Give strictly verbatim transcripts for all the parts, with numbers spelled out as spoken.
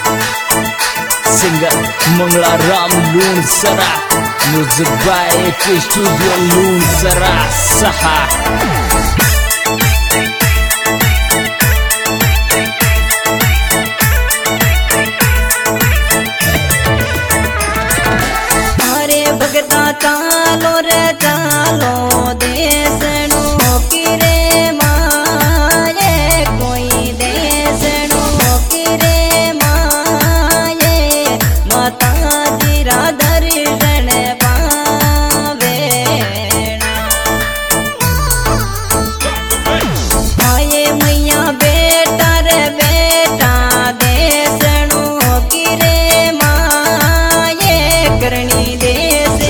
Singer Mangla Ram Lunsara, music by K studio Lunsara सहा। चालो रे चालो देश की रे माये, कोई देश की रे माये, माता जी दर्शन पावे। आये मैया बेटा रे बेटा देश की रे माये, करनी देश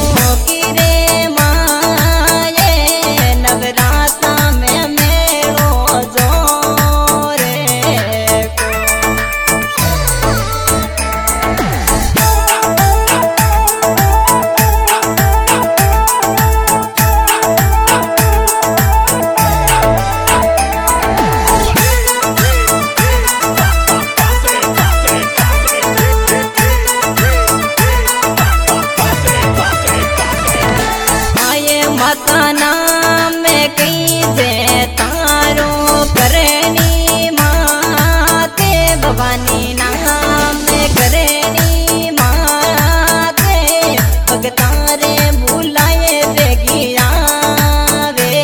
माता नाम में कई जे तारो करनी माते, भवानी नाम में करनी माते, भगतारे बुलाए बेगिया वे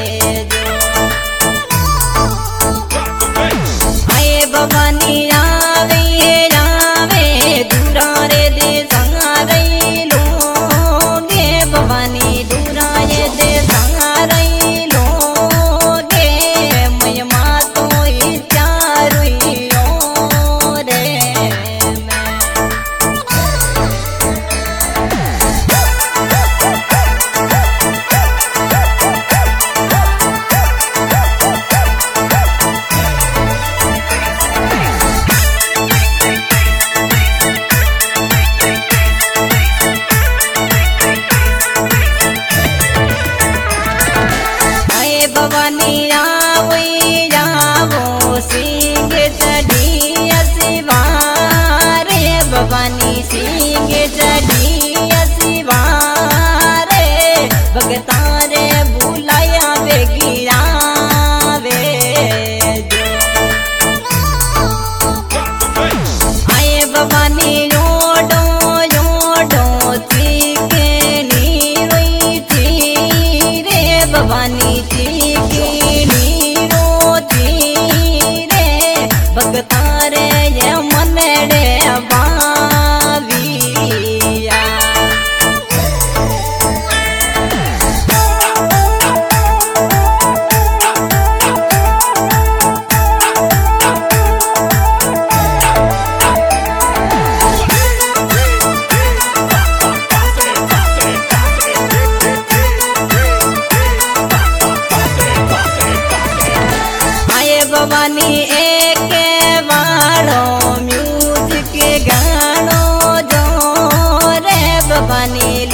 आए भवानी आवे आवे दूरा रे दे संगारे लोगे, भवानी भवानी आवई जावो सिंह चढ़ी सिवारे, भवानी सिंह चढ़ी सिवारे, भगतारे बुलाया बेगिया वे आए भवानी योडो योडो चीके नी थी रे, भवानी भगतारे ये मनड़े बाविया। आए भवानी एक म्यूजिक गानो जो रे, भवानी